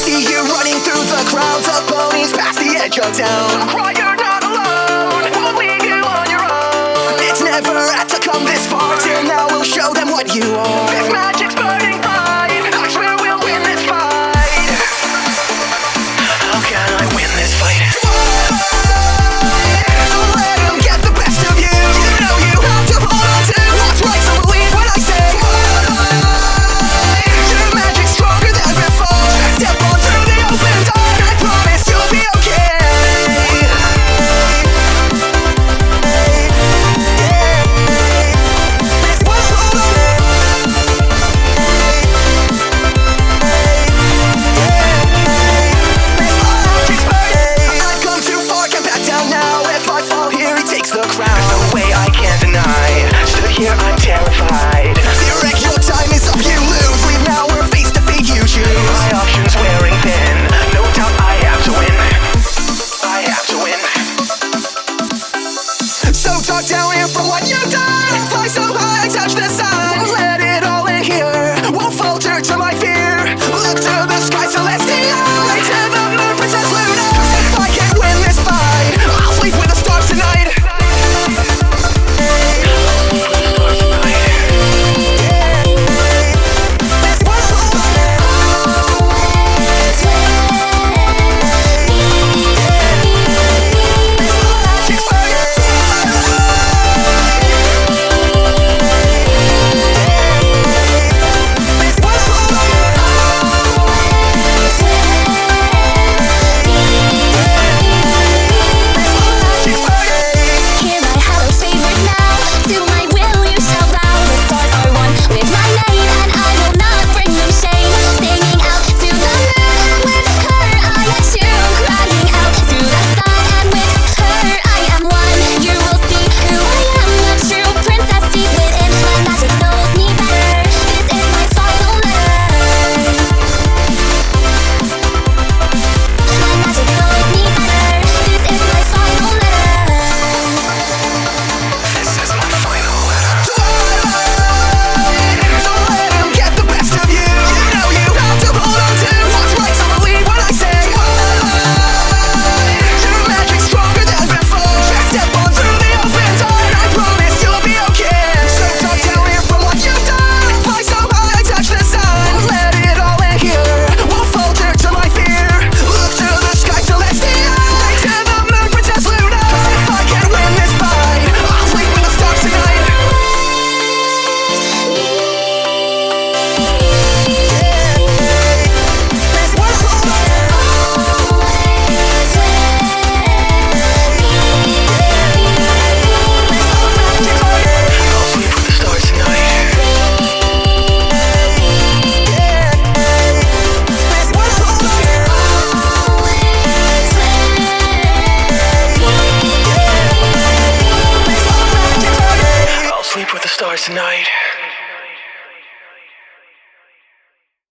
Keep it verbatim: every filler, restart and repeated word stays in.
see you running through the crowds of ponies past the edge of town. Don't cry, you're not alone. Won't leave you on your own. It's never had to come this far. Till now we'll show them what you are. This magic's burning bright. I swear we'll win this fight. How can I win this fight? Here I'm terrified. Direct, your time is up, you lose. Leave now or face defeat you choose. My options wearing thin. No doubt I have to win. I have to win. So talk down here for what you've done. Fly so high, touch the sun. Won't let it all in here. Won't falter to my fear. Look to the sky celestial. Right to the moon, Princess Luna. If I can't win this fight, I'll sleep with the stars tonight. Sleep with the stars tonight.